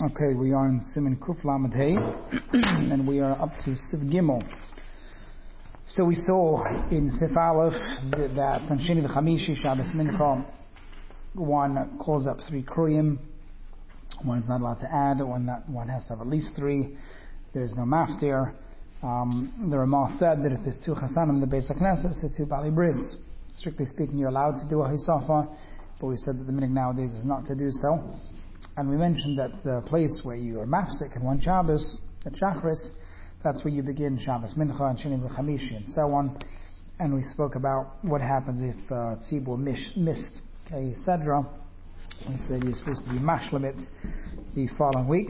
Okay, we are in Siman Kuf Lamed Hey, and we are up to Sif Gimel. So we saw in Sif Aleph that on Sheni V'Chamishi Shabbos Mincha, one calls up 3 kruyim, one is not allowed to add, one has to have at least 3. There's no maftir. The Ramah said that if there's 2 chasanim in the Beis HaKnesses, so 2 Bali Bris. Strictly speaking, you're allowed to do a hisafa, but we said that the minhag nowadays is not to do so. And we mentioned that the place where you are mafsik in one Shabbos, at Shachris, that's where you begin Shabbos Mincha and Sheni V'Chamishi and so on. And we spoke about what happens if Tzibur missed a Sedra. We said you're supposed to be mashlamit the following week.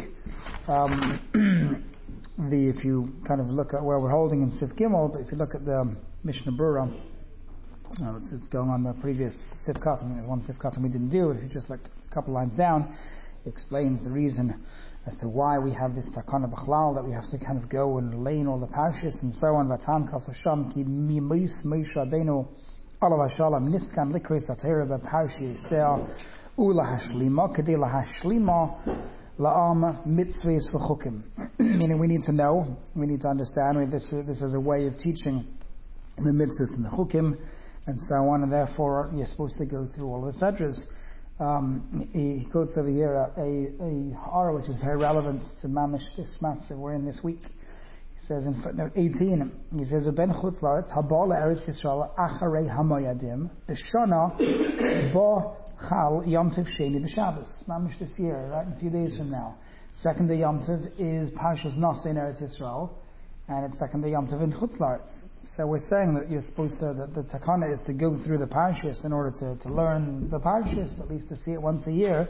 If you kind of look at where we're holding in Sif Gimel, but if you look at the Mishnah Berurah, it's going on the previous Sif Katan. There's one Sif Katan we didn't do. If you just look a couple lines down, it explains the reason as to why we have this takana b'chlal, that we have to kind of go and lane all the parshas and so on. Vatan kal Hashem ki mimis Moshe Rabbeinu alav hashalom niskan likris atera b'parshi Yisrael ula hashlima kedei lahashlima la'am mitzvahs v'chukim. Meaning we need to know, we need to understand. This is a way of teaching the mitzvahs and the chukim and so on, and therefore you're supposed to go through all the sedras. He quotes over here a horror which is very relevant to Mamish, this matzah we're in this week. He says in footnote 18, he says, Ben chutz la'aretz haba le'eretz Yisrael acharei hamoyadim b'shana bo chal Yom Tov sheni b'Shabbos. Mamish this year, right, in a few days from now. Second day Yom Tov is Parshas Nasa in Eretz Yisrael, and it's second day Yom Tov in chutz la'aretz. So we're saying that you're supposed to, that the takana is to go through the parshas in order to learn the parshas, at least to see it once a year.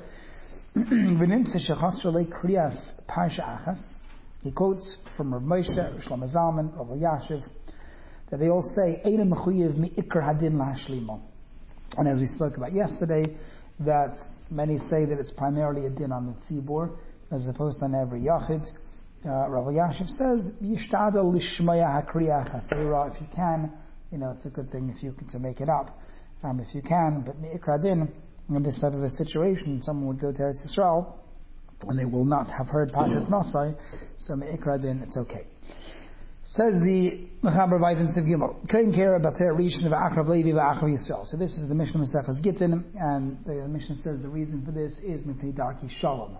He quotes from Rav Moshe, Shlomo Zalman, Rav Yashiv, that they all say, and as we spoke about yesterday, that many say that it's primarily a din on the tzibur, as opposed to on every yachid. Rav Yashiv says, "Yishtadel lishmaya hakriyach hasira." If you can, it's a good thing if you can to make it up. If you can, but mi'ikra din, in this type of a situation, someone would go to Eretz Yisrael and they will not have heard Parshat Nosai, so mi'ikra din, it's okay. Says the Mechaber Vayvin Siv Gimel, Kain Kera Bater Rishon v'Achrav Levi v'Achrav Yisrael. So this is the Mishnah Maseches Gittin, and the Mishnah says the reason for this is Mipnei Darki Shalom.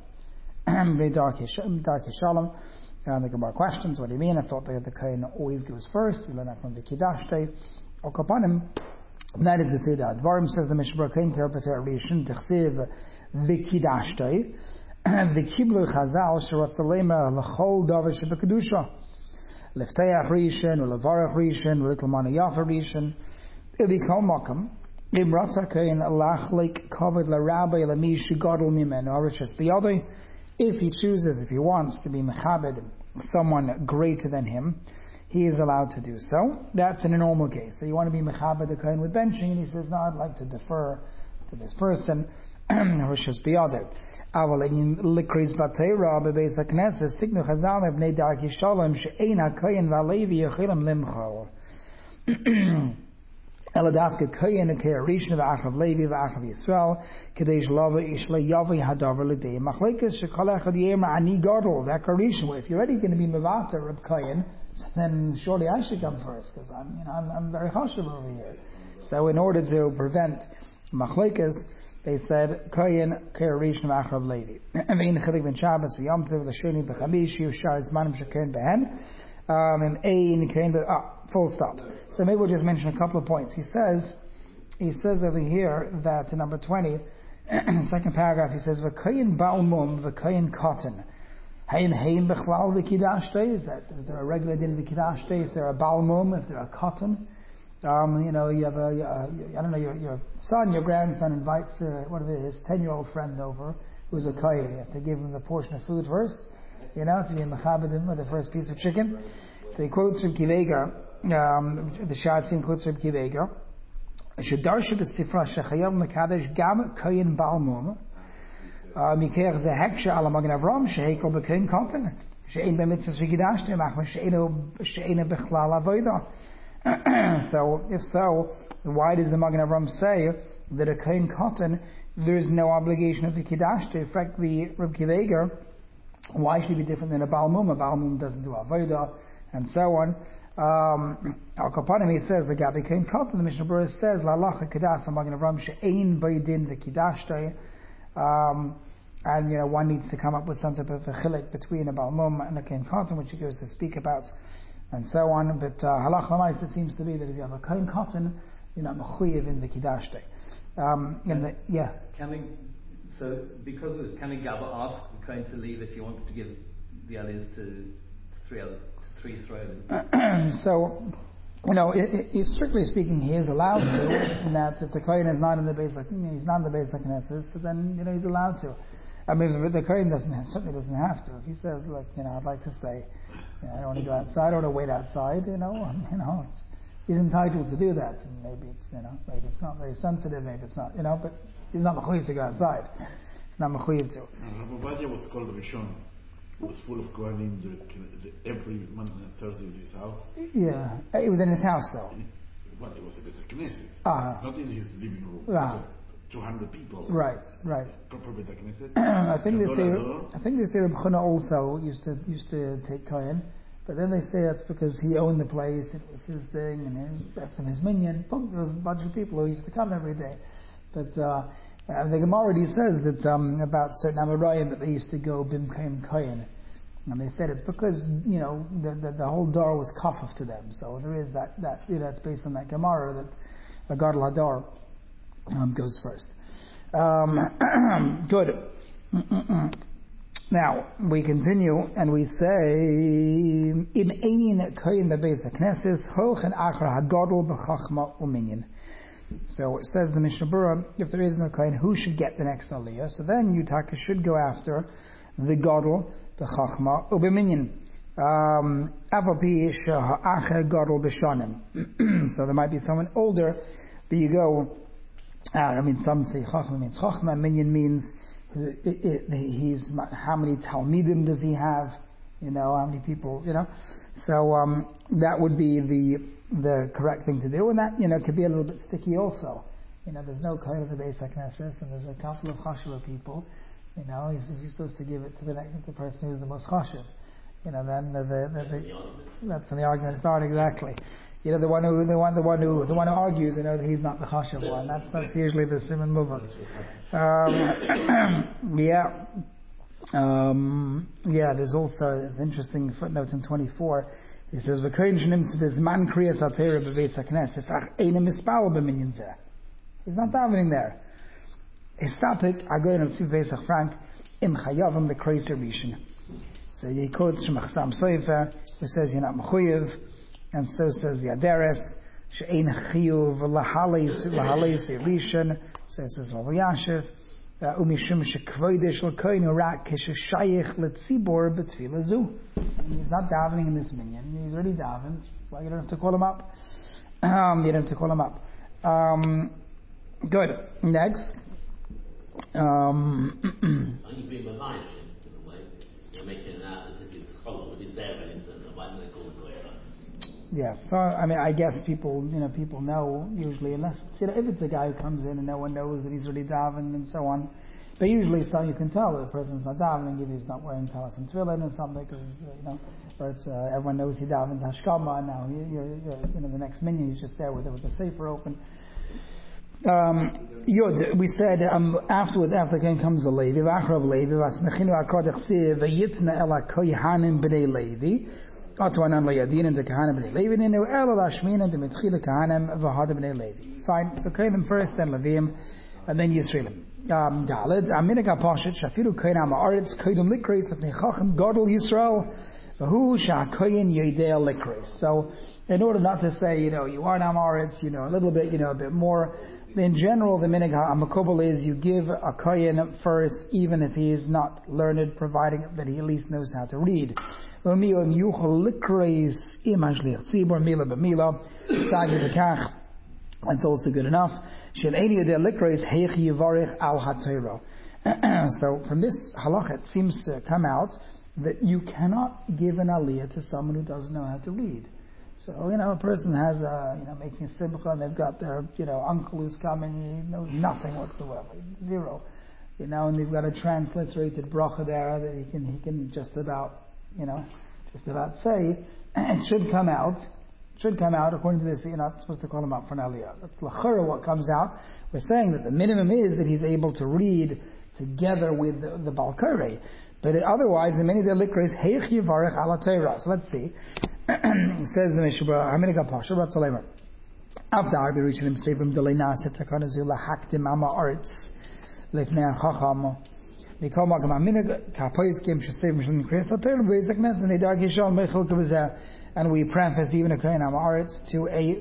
Darki Shalom. The Gemara questions, what do you mean? I thought that the Kain always goes first. You learn that from the Kidashtei. Or Kapanim. That is the Seder. Dvarim says the Mishbar Kain Kerpater Rishon Techsiv V'Kidashtei V'Kiblu Chazal Sherat Salema L'Chol Davar Shebekadusha Lefteach Rishon U'Levarach Rishon U'Little Manayafa Rishon U'Bikol Makam Imratza Kain Lachlik Kavod LaRabbi Lamish Gadol Mimenu Arishas Biyadei. If he chooses, if he wants to be mechabed someone greater than him, he is allowed to do so. That's in a normal case. So you want to be mechabed the kohen with benching, and he says, no, I'd like to defer to this person. Rishas biyadeh. Aval in likris batera bebeis hakneses tiknu chazal mebnei darki shalom she'ein hakohen v'alevi yechilim limchol. Eladafke kohen ekei rishon v'achav levi v'achav Yisrael kadesh lava ishla yavi hadavar l'dei machlekes shekol echad yemer ani gadol v'akarishon. If you're already going to be mevater Reb Kohen, then surely I should come first, because I'm very chashuv over here. So in order to prevent machlekes, they said kohen ekei rishon v'achav levi. V'in chilik ben Shabbos v'yom tov l'sheni v'chamishi u'shar zmanim sheken behen. And ein kain full stop. So maybe we'll just mention a couple of points. He says over here that in number 20, second paragraph, he says v'kayin ba'umum v'kayin cotton. Hein b'chlal v'kidashtei. Is there a regular din v'kidashtei? If they're a ba'umum, if they're a cotton, you have your son, your grandson invites his 10-year-old friend over who's a kohen. You have to give him the portion of food first. To be mechabedim with the first piece of chicken. So he quotes from Kiveger, the Shatzin quotes from Kiveger, Shedarshu b'stifra shechayav mekadesh gam koyin balmum, mikech ze heksha ala magen Avram shehekol b'koyin kotten, she'ein b'mitzvahs v'kidashtem, achma she'ein b'chlal avodah. So, if so, why does the Magen Avram say that a koyin kotten, there is no obligation of the kidashtem? In fact, the Reb Kiveger Why should he be different than a Baal Mum? A Baal Mum doesn't do Avodah, and so on. Al Kapanim, he says, the Gabi Kain Katan, the Mishnah Berurah says, La'alacha Kedas Magen Avram She'ein Baydin V'Kidashtei. And one needs to come up with some type of a chilek between a Baal Mum and a Kain Katan, which he goes to speak about, and so on. But halacha l'maisa seems to be that if you have a Kain Katan, you're not mechuyev in the Kidashtei. So because of this, can a Gabba ask the Kohen to leave if he wants to give the aliyahs to three Israelis? So, strictly speaking, he is allowed to. In that if the Kohen is not in the base, he's not in the base of Knesset, so then he's allowed to. I mean, the Kohen certainly doesn't have to. If he says, look, I'd like to stay. I don't want to go outside. I don't want to wait outside. He's entitled to do that. And maybe it's not very sensitive. Maybe it's not. But he's not mechuyev to go outside. He's not mechuyev to. Rabbi Ovadia was called Rishon. It was full of Kohanim every Monday and Thursday in his house. Yeah, it was in his house though. Well, it was a Beit Knesset, not in his living room. 200 people. Right. Proper Beit Knesset. I think they say Reb Chuna also used to take Kohen, but then they say that's because he owned the place. It was his thing, and that's in his minyan. There was a bunch of people who used to come every day, but. The Gemara already says that about certain Amoraim that they used to go Bimkaim Kohen, and they said it's because the whole door was kafaf to them. So there is that that's based on that Gemara that a Gadol Hadar goes first. Good. Now we continue and we say in ein Kohen the base Knesset holchen achra hagadol b'chachma u'minyan. So it says the Mishnah Berurah, if there is no Kohen, who should get the next aliyah? So then Yutaka should go after the Gadol, the Chachma, Ubeminyan. Avapi Ha'acher Gadol B'shanim. So there might be someone older, but you go, some say Chachma means Chachma, Minyan means he's, how many Talmidim does he have? How many people, So that would be the correct thing to do, and that could be a little bit sticky also. There's no Kohen of the Beis HaKnesses, and there's a couple of Chashuva people. You're supposed to give it to the person who's the most Chashuv. Then that's when the argument starts exactly. The one who argues, that he's not the Chashuv one. That's usually the Simon Mover. There's also this interesting footnote in 24. He says, "V'koyin shenimt b'zman kriyas hatera b'beis hakneses ach eine mispal b'minyan zeh." He's not davening there. His topic, Agoyin of Tziv Pesach Frank, im chayavim b'kreis rishon. So he quotes from Achsam Sofer, who says you're not mechuyev, and so says the Aderes, she'ein chiyuv lahaleis rishon. So it says Rav Yashiv. Umishum shekvoidish l'koyin urak kishashayich letzibor b'tfila zu. He's not davening in this minyan. He's already davened. Well, you don't have to call him up. Good. Next. Only being a nice in a way. You're making it out as if it's cholov, but it's there, and it's why do they call it koyin? Yeah. So I guess people know usually, unless if it's a guy who comes in and no one knows that he's already davened and so on. But usually, so you can tell that the person's not davening if he's not wearing talis and tefillin or something, because or it's everyone knows he davens hashkama. Now the next minyan he's just there with the sefer open. Yud, we said afterwards, after the comes the Levi, v'achrav Levi, v'asmechinu akad echsiv, v'yitna ela kohanim b'nei Levi. Fine, so Kohanim first, then Levim, and then Yisraelim. Daled, Aminik HaPashat, Shafiru Kohen HaMa'aretz, Koydum Likreis, Lefnei Chacham, Gadol Yisrael, V'hu Sha'koyen Yodea Likreis. So, in order not to say, you are Ha'Ma'aretz, a little bit, a bit more, in general, the Minig HaMakobel is you give a Kohen first, even if he is not learned, providing that he at least knows how to read. That's also good enough. So from this halakha it seems to come out that you cannot give an aliyah to someone who doesn't know how to read. So, a person has making a simcha and they've got their, uncle who's coming, he knows nothing whatsoever, zero. and they've got a transliterated bracha there that he can just about say, it should come out. According to this, you're not supposed to call him out for an aliyah. That's l'chara what comes out. We're saying that the minimum is that he's able to read together with the Balkari. But otherwise, in many of the likros, heich yivarech ala Torah. So let's see. It says the Mishra, Haminika Pasha, Ratzalemer. After I be reaching him, Sevim Delina, Setakanazu, Lahaktim Ama Arts, Lifnei Chacham. Mikol Magam Aminig, Kapois Kim, Shasevim Shalom Kriyas Torah, Bezaknes, and Edag Yishal, Mechel Kavazah. And we preface even a Kohen Ama Arts to a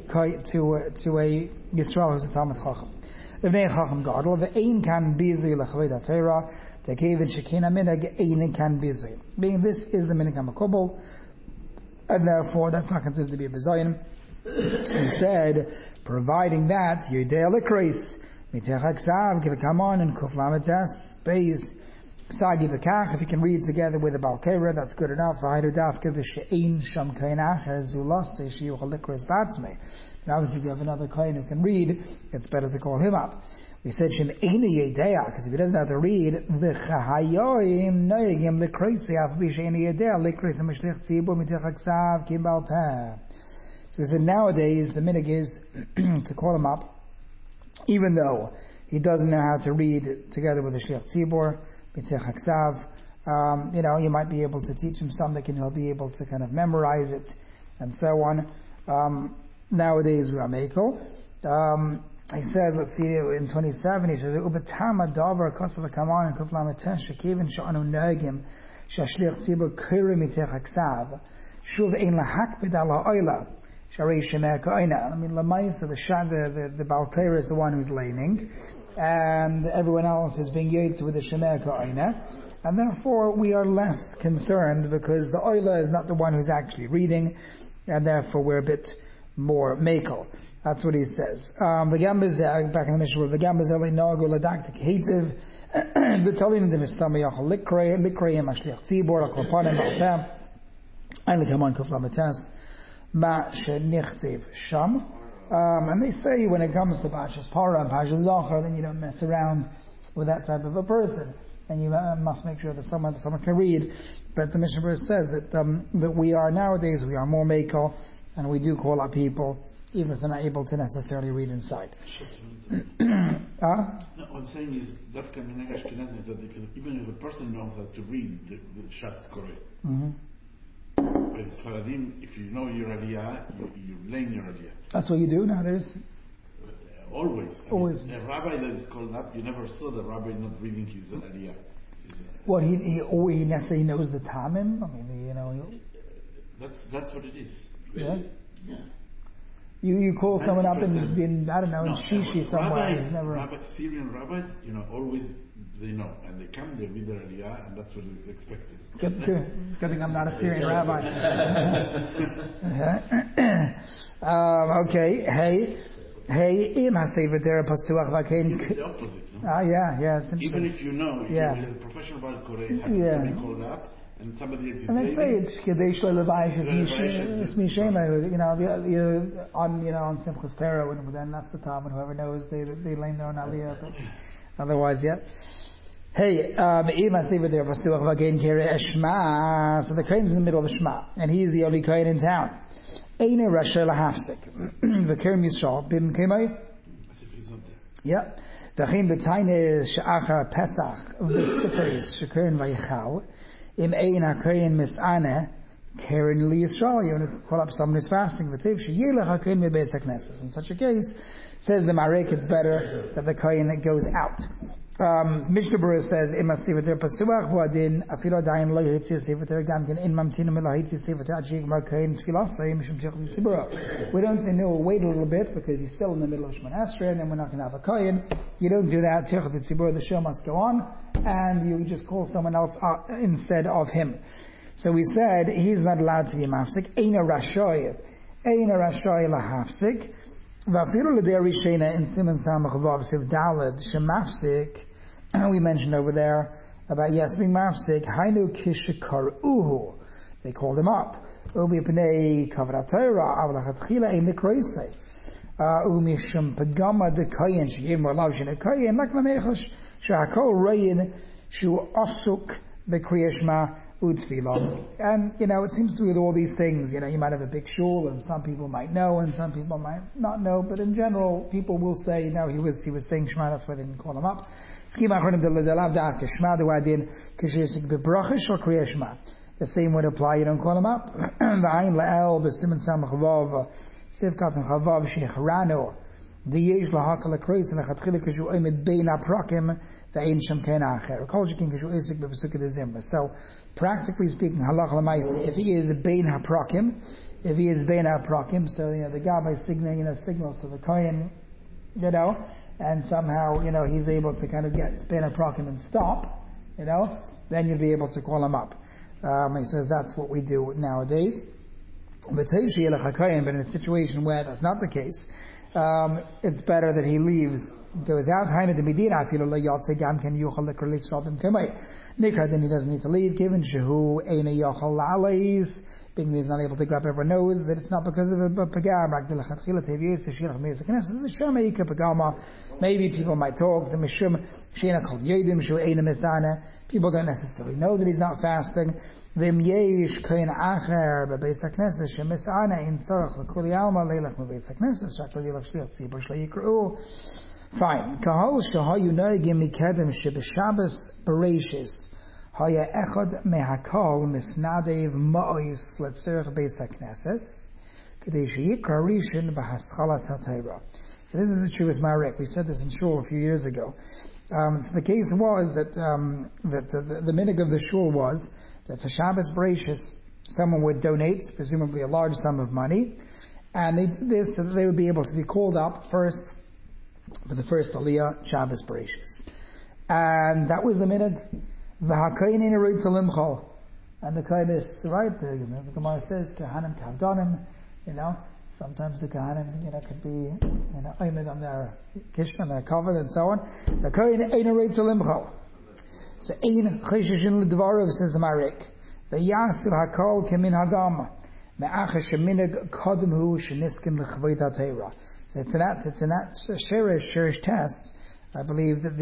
Yisrael who's a Talmud Chacham. Lifnei Chacham Gadol, the Ein Kan Bizi Lachaved Torah, Tekevin Shekina Minag, Ein Kan Bizi. Being this is the Minag HaMakobel, and therefore that's not considered to be a Bizayin. He said, providing that, Yudei Likreis, Mitech HaKsav, give a come on, and Kuf Lamates, space, Sagi V'kach, if you can read together with a Balkera, that's good enough. V'haidu Dafka V'she'ein Sham Kohen Acher, Zulas, Shiyuch HaLikreis Batzmei. And obviously if you have another Kohen who can read, it's better to call him up. We said Shem Eini Yedea, because if he doesn't have to read, V'chahayoim Noegim Likreisi, Af V'she'eini Yedea, Likreisi Mishlich Tzibur, Mitech HaKsav, Kim Balpeh. So we said nowadays the minig is to call him up, even though he doesn't know how to read together with the Shliach Tzibor, Mitzvah Haksav. You might be able to teach him something and he'll be able to kind of memorize it and so on. Nowadays we are Meiko. He says, let's see, in 27, he says, Ubatama Davar Kosovo Kaman and Kufla Matesh, Kevin Shanu Nagim, Shashliach Tzibor Kuri Mitzvah Haksav, Shuv Ein Lahak Bidala Oila. I mean, Lamaisa, the Balkair is the one who's laning, and everyone else is being yotze with the Shemer Ka'ina, and therefore we are less concerned because the Oila is not the one who's actually reading, and therefore we're a bit more makel. That's what he says. The Gambaz, back in the Mishnah, the Gambaz only Nagu Ladaktik Hativ, the Talin the Mistamiyach Likray, Likrayim Ashliach Tzibor, Aklapanim Altam, and the Kaman Kuflamatas. Sham. And they say when it comes to Pashas Para and Pashas Zachar, then you don't mess around with that type of a person, and you must make sure that someone can read. But the Mishnah Berurah says that we are nowadays more makel, and we do call our people even if they're not able to necessarily read inside. What I'm saying is that is that even if a person knows how to read the Shatz correct. Mm-hmm. But Faradim, if you know your aliyah, you learn your aliyah. That's what you do nowadays? Always. Always. A rabbi that is called up, you never saw the rabbi not reading his aliyah. What, he necessarily knows the Tamim? I mean, That's what it is. Really? Yeah. You call someone up and been, I don't know, in Shishi somewhere. Syrian rabbis, always they know, and they come, they read their aliyah, and that's what is expected. Good thing I'm not a Syrian rabbi. Okay, hey, im hasever der pasuach vakein. It's the opposite, no? Yeah, it's interesting. Even if you know, if a professional Baal Koreh has to be called up, and somebody is and they say it's Kedei Shloim Levayish is Mishema. On Simchas Torah, when then that's the time when whoever knows they learn their own aliyah. But otherwise, yeah. Hey, so the Kohen's in the middle of the Shema, and he's the only Kohen in town. Eine Rasha lahafsik. The Kerem Yisrael bim kemai. Yeah. Dachin b'tayne she'achar Pesach v'sifris shekeren vayichal im ein haKohen mis'ane Keren li Yisrael. You want to call up someone who's fasting. V'tiv she'yelech haKohen mebeis haknesses. In such a case, says the Marek, it's better that the Kohen goes out. Mishnah Berurah says, "Imas sivater pasuach v'adin afilo dayin lo yitzir sivater gamkin in mamtinu milo yitzir sivater achig markein tfilasay mishum tichum tzibura." We don't say no. We'll wait a little bit because he's still in the middle of Shemona Esrei, and then we're not going to have a kohen. You don't do that. Tichum tzibura. The show must go on, and you just call someone else instead of him. So we said he's not allowed to be mafsik. Eina rashoy lahafsik. V'afilu l'dei rishena in Siman Samach Vav Siv Daled shemafsik. We mentioned over there about being mafsik. Hainu kishikar uhu. They called him up. Ubi pnei kavrat Torah avlachatchila ein likroisei. Umishum pagama de kayin sheyim olav shen kayin lak lamechash Sha'akol Rayin Shu Asuk Bekriyashma Utzvila. And, it seems to be with all these things, you might have a big shul, and some people might know, and some people might not know, but in general, people will say, no, he was saying Shema, that's why they didn't call him up. The same would apply, you don't call him up. So, practically speaking, halach l'maisa, if he is bein haprakim, so the Gabbai signals to the Kohen, and somehow he's able to kind of get bein haprakim and stop, then you'll be able to call him up. He says that's what we do nowadays. But in a situation where that's not the case, it's better that he leaves, goes out. Then he doesn't need to leave, given Shehu Eina Yachal La'alais, being he's not able to grab, everyone knows that it's not because of a pagam. Maybe people might talk, people don't necessarily know that he's not fasting. Fine. Kahol shahayu noegim mikedem shebeshabbos bereishis haya echad mehakol misnadev ma'ois letzerich beis hakneses k'dei sheyikra rishon b'haschalas haTorah. So this is the truest Marek. We said this in shul a few years ago. The case was that the minhag of the shul was that for Shabbos bereishis someone would donate, presumably a large sum of money, and they did this so that they would be able to be called up first for the first Aliyah, Shabbos Bereishis. And that was the minhag. V'hakayin eruid limchol. And the Kain is right. The Gemara says, Kahanim kavdanim, sometimes the Kahanim, could be, aimed on their kishman, their cover, and so on. The Kain ein eruid limchol. So, ein cheshishin l'dvarov, says the Marik. The yasir hakol kemin hagam. Me'acha sheminag kodem hu sheniskim l'chvoid ha'teira. So it's in that shirish test, I believe that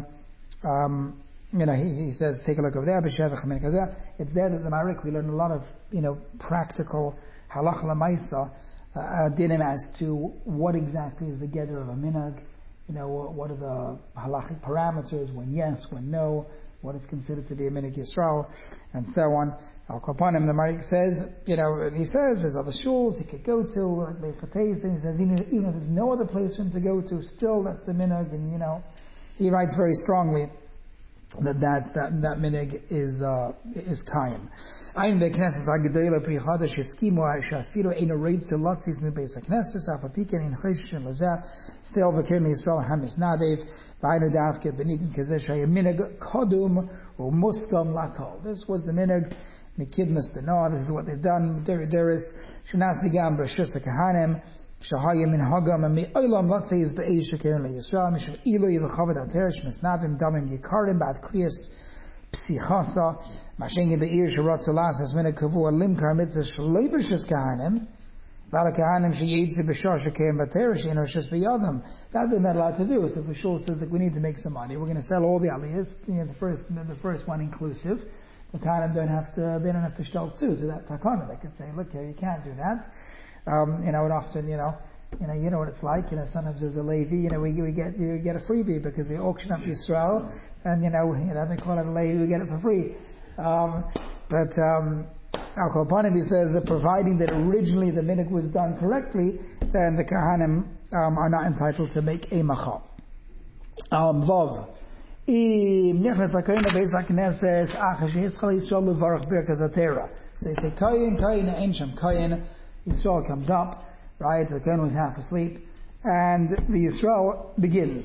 he says, take a look over there, it's there that the Marik, we learn a lot of, practical halach l'maisa, dinim as to what exactly is the gather of a minhag, what are the halachic parameters, when yes, when no, what is considered to be a minhag Yisrael, and so on. Al Kapanim, the Marik says, he says there's other shuls he could go to, like Beis and he says even if there's no other place for him to go to, still that's the minhag, and he writes very strongly that minhag is kaim. Ein beknesses hagedela pri chadash eskimu ha'shafiru ein reitz lotzis mi beis haknesses afapiken in cheshin lazeh still v'kirn Yisrael hamis nadev v'aynu davke benitin kazesh ha'minhag kodum u'muskam lakol. This was the minhag mikidmas denah. This is what they've done. There is shunas v'gam b'shus ha'kahanim shahaya min hagam and mi'olam lotzis be'eish v'kirn Yisrael mishav ilui v'chavod ha'teresh misnavim damim yikarim ba'ad kriyas psichasa mashengi be'ir sharatzulas as minhag kavua limkar mitzvah shleibishus kahanim v'ala kahanim sheyitzi b'shar shekerim b'teresh in rishus b'yadam. That they're not allowed to do. So if the shul says that we need to make some money, we're going to sell all the aliyahs, the first one inclusive. The kahanim they don't have to shtel too. So that takana, they could say, look here, you can't do that. And often, you know what it's like. Sometimes there's a Levi, we get a freebie because they auction up Yisrael, and they call it a Levi, we get it for free. But Al Kopanim, he says that providing that originally the minhag was done correctly, then the Kahanim are not entitled to make a macha. Vav. So they say Kayin, Ancient Kayin. Yisrael comes up, right? The Kohen was half asleep, and the Yisrael begins.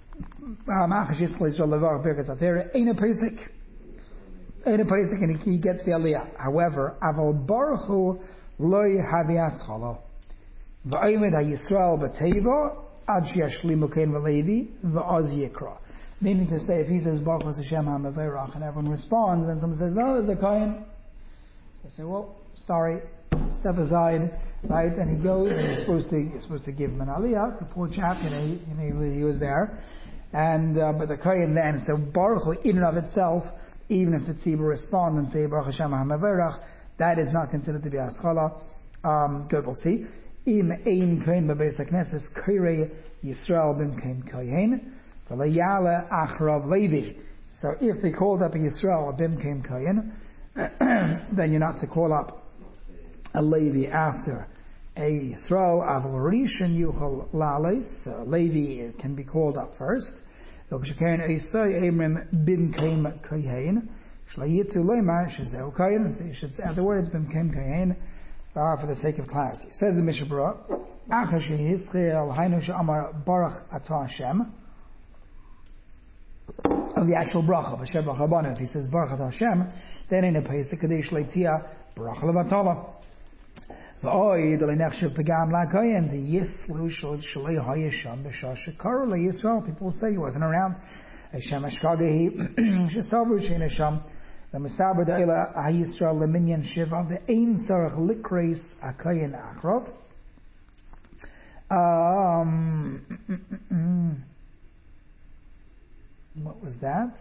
Ain't a pesik, and he gets the aliyah. However, Aval Baruchu loy haviaschalo. V'aymed haYisrael b'teiva ad sheyashlimu Kohen v'Levi v'az yikra. Meaning to say, if he says Baruch Hashem ha'meverach, and everyone responds, then someone says, no, there's a Kohen. So I say, well, sorry. Step aside, right? And he goes, and he's supposed to give him an aliyah. The poor chap, he was there, and but the Kohen then, so Baruch Hu in and of itself, even if the tzibur respond and say Baruch Hashem HaMaverach, that is not considered to be Aschala. Good, we'll see. Im ein Kohen b'beis HaKnesses Kirei Yisrael b'mkein Kohen v'layala achrav Levi. So if they called up a Yisrael b'mkein Kohen, then you're not to call up a Levi after a Yisrael. Avol Rishon yuchal la'aleis. So Levi can be called up first. V'kshekain Eisai Emrim b'mkein Kohen shlayitzu leimar shezeu Kohen. So you should say the words b'mkein Kohen for the sake of clarity. Says the Mishnah Berurah, Achash Yisrael Hainu she'amar Baruch Atah Hashem, of the actual bracha, B'Shem Baruch Rabbanan. If he says Baruch Atah Hashem, then in a Pesach Kadesh Leitzia Baruch Levatala. V'oi D'Leinechshev Pegam LaKoyen D'Yislu Shalei HaYesham B'Shah Shekar LeYisrael. People say he wasn't around. Hashem Ashkagehi Shesavu Shein Hashem. The Mesaber Da'ila HaYisrael Leminyan Shiva the Ein Sarach Likreis HaKoyen Achrov. What was that?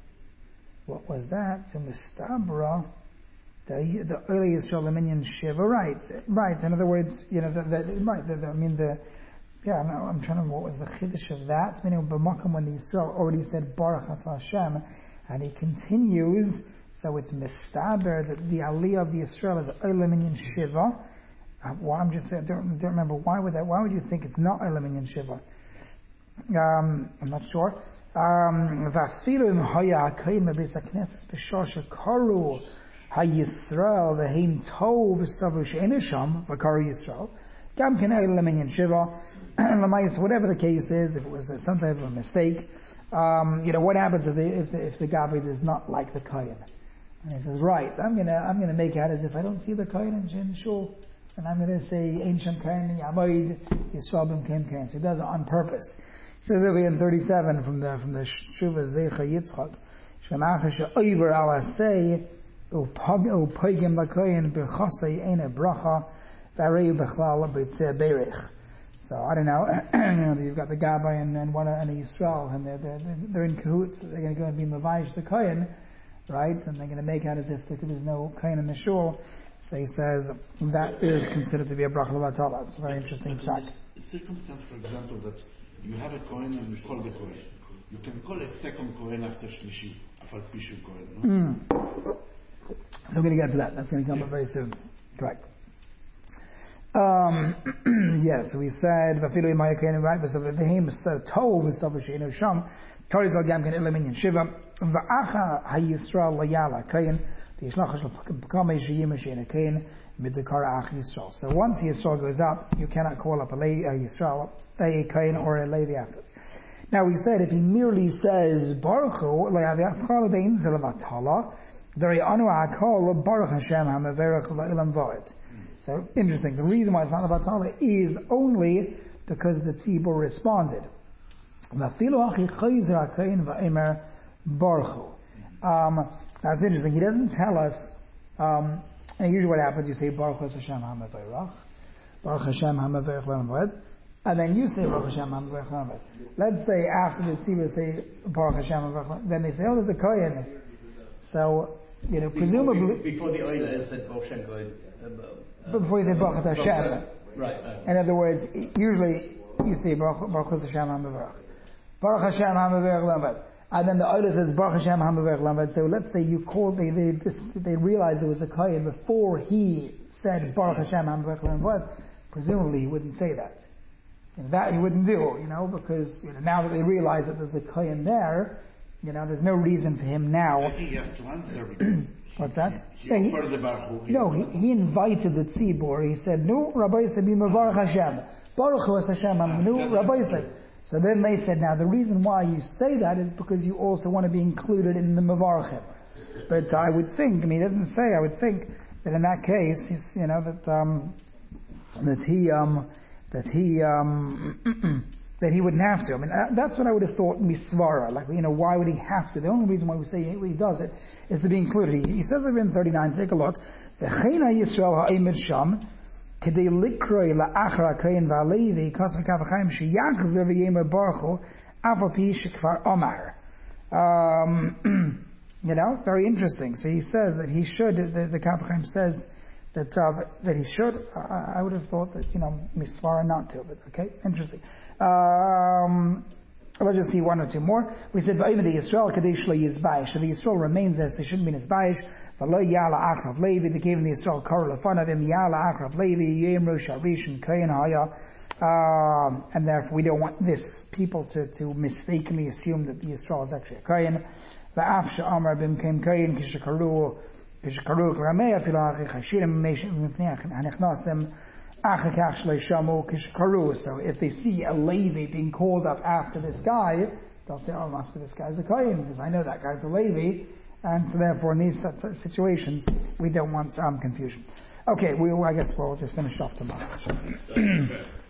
So Mestabra, the early Yisrael Minyan Shiva, right. In other words, I'm trying to. What was the chiddush of that? Meaning, b'makom when the Yisrael already said Baruch Atah Hashem, and he continues. So it's Mestaber that the Aliyah of the Yisrael is early Minyan Shiva. Well, I don't remember why would you think it's not early Minyan Shiva? I'm not sure. Vafilu im haya hakoyin b'beis hakneses b'shah shekaru haYisrael v'heim tov v'savu she'ein sham v'karu Yisrael gam ken eil leminyan shiva l'mayis. Whatever the case is, if it was some type of a mistake, what happens if the Gabi does not like the Kohen? And he says, right, I'm gonna make out as if I don't see the Kohen in shul, and I'm gonna say Ein Shem Kohen Yamoid Yisrael b'mkein Kohen. So he does it on purpose. It says over in 37 from the Shuvah Zecha Yitzchak, Shemacha she'oiver al asay u'pogim l'koyin b'chasei eine bracha v'arei b'chlal b'tzeh berich. So I don't know. You've got the Gabbai and a Yisrael, and they're in cahoots. They're going to go and be mavayish the Kohen, right? And they're going to make out as if there's no Kohen in the shul. So he says that is considered to be a bracha l'vatala. It's a very interesting fact. Circumstance, for example, that you have a Kohen and you call the Kohen. You can call a second Kohen after Shlishi, after Pishu Kohen. No? So we're going to get to that. That's going to come up very soon. Correct. So we said Vafilu Imaya Kohen right, so v'him tov v'savu she'ein sham karis al gam ken eliminyan shiva v'acha haYisrael layala Kohen v'yishlachash l'kamei she'yim she'ein Kohen midikar ach Yisrael. So once Yisrael goes up, you cannot call up a Yisrael, a Kohen or a Levi afterwards. Now we said if he merely says Baruch Hu le'aviaschal bein zelavatala very anu hakol Baruch Hashem hamaverach la'ilam va'ed. So interesting. The reason why it's not levatala is only because the tzibur responded. Vafilu achi chayzer hakohen va'emer Baruch Hu. That's interesting. He doesn't tell us. And usually what happens, you say Baruch Hashem HaMaverach, Baruch Hashem HaMaverach L'Amaved, and then you say Baruch Hashem HaMaverach L'Amaved. Let's say after the tzibur say Baruch Hashem HaMaverach, then they say, oh, there's a Kohen. So, presumably... Before the Oila said Baruch Hashem Kohen. Before you say Baruch Hashem. Right. In other words, usually you say Baruch Hashem HaMaverach. Baruch Hashem HaMaverach L'Amaved. And then the Oila says Baruch Hashem HaMaverach L'Amaved. So let's say you called, they realized there was a Kohen before he said Baruch Hashem HaMaverach L'Amaved. Presumably he wouldn't say that. And that he wouldn't do, because now that they realize that there's a Kohen there, there's no reason for him now. He has to answer. What's that? He invited the tzibur. He said, "No, Rabbi said, Baruch Hashem, Baruch Hu Hashem." No, Rabbi said. So then they said, "Now the reason why you say that is because you also want to be included in the Mavarchim." But I would think, he doesn't say. I would think that in that case, that he wouldn't have to. That's what I would have thought misvara. Why would he have to? The only reason why we say he does it is to be included. He says over in 39, take a look. V'chein Yisrael ha'emed sham, kedei likroi la'achar ha'kohen v'alevi, kas v'kav ha'chaim sheyachzer v'yemer baruch hu, Afapi Shikvar Omar. Very interesting. So he says that he should, the Kaf HaChaim says that he should. I would have thought that, Misvara not to, but okay, interesting. Let's just see one or two more. We said, even the Yisrael Kadesh Lo Yizbayish. So the Yisrael remains as they shouldn't be Yizbayish. V'lo Yala Achrav Levi. They gave the Yisrael Kor Lefanad Im Yala Achrav Levi Yemru Sharish and Kayin Haya. And therefore we don't want this people to mistakenly assume that the Yisrael is actually a Kayin. V'af she'amar bim kem Kayin kishakaru k'ramei afilu achich hashirim mifnei hanichnasim. So if they see a Levi being called up after this guy, they'll say, oh, must be this guy's a Kohen, because I know that guy's a Levi, and so therefore in these situations, we don't want confusion. Okay, I guess we'll just finish off tomorrow.